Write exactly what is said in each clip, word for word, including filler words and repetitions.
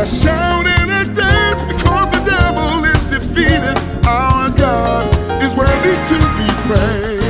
Let's shout and a dance because the devil is defeated. Our God is worthy to be praised.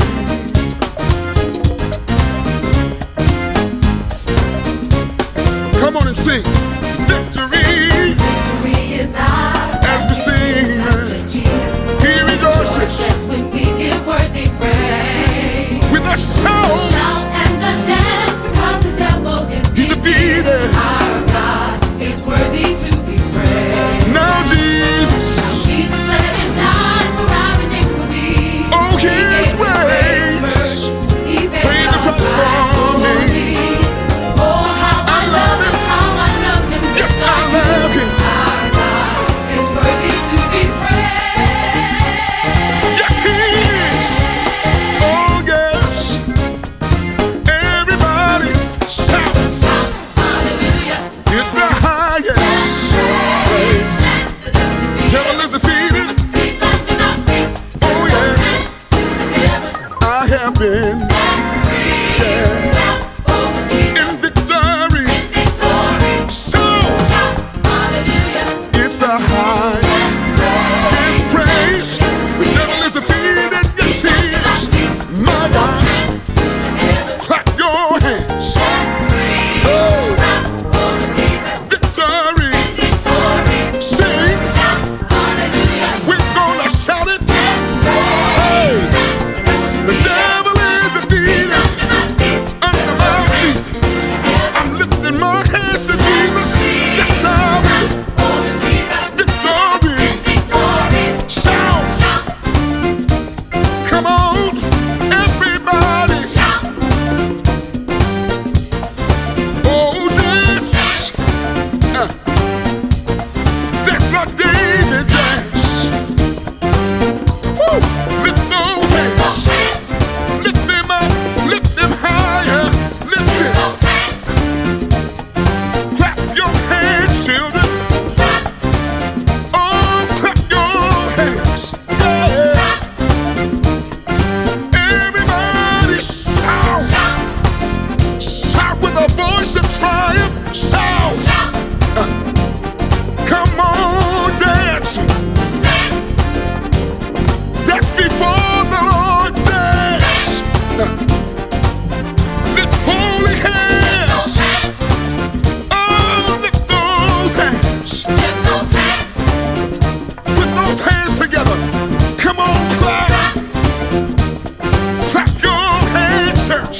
Come on and sing. Victory, victory is ours as we sing. He rejoices when we give worthy praise. With a shout, shout and a dance because the devil is he's defeated. Our God is worthy to be praised. Now Jesus, now Jesus bled and died for our iniquity. Oh, He his gave grace, grace. He paid paid the the price price for for me. me. Oh, how I love him, how I love him. Yes, I love him. Our God is worthy to be praised. Yes, he is. Oh, yes. Everybody shout. Shout, hallelujah. It's the highest. Devil is defeated. Oh, yeah. I have been in victory. So it's the highest praise. The devil is defeated. Yes, he is. My God. Clap your hands. Oh, victory. Sing. We're gonna shout it. Hey, the devil is defeated under my feet. I'm lifting my hands to Jesus. Yes, I will. Victory. Shout. Come on, everybody. Oh, dance. Uh, dance like David danced. Woo. Lift those hands. Lift them up. Lift them higher. Lift it. Clap your hands, children. Oh, clap your hands. Yeah. Everybody shout. Shout with a voice of triumph. Shout. Uh, come on, dance. That's before the Lord dance. Uh, lift holy hands. Oh, lift those hands. Put those hands together. Come on, clap. Clap your hands, church.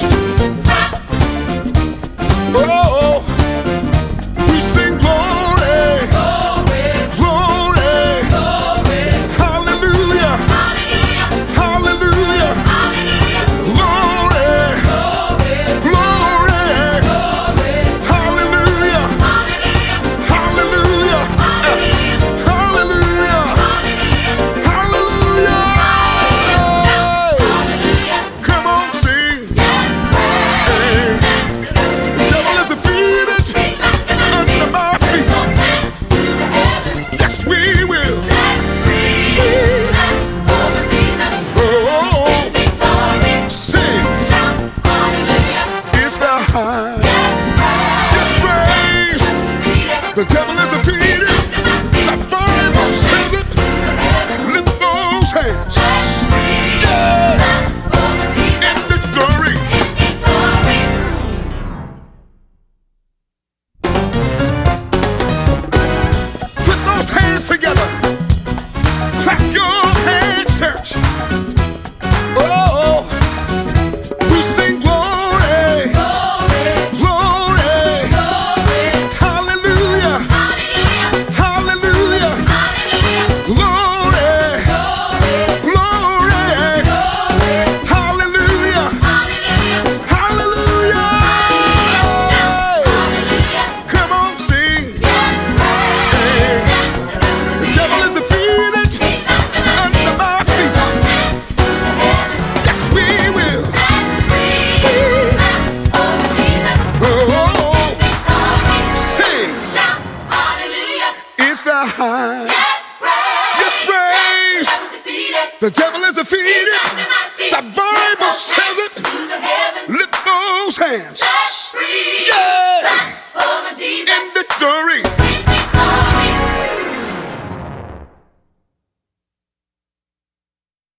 Oh, we sing glory, glory, hallelujah, hallelujah, glory, glory, hallelujah, hallelujah, hallelujah, hallelujah. Come on, sing. Hey. The devil is defeated under my feet. Yes, we will. Oh, sing. It's the highest praise. The devil is defeated. The Bible says it. Lift those hands. Yeah. In victory. Put those hands together. Clap your hands, church. Oh, we sing glory, glory, hallelujah, hallelujah, glory, glory, hallelujah, hallelujah. Come on, sing. Hey. The devil is defeated under my feet. Yes, we will. Oh, sing. It's the high. Yes, praise. The devil is defeated. The Bible says it. Lift those hands. Yeah. In victory.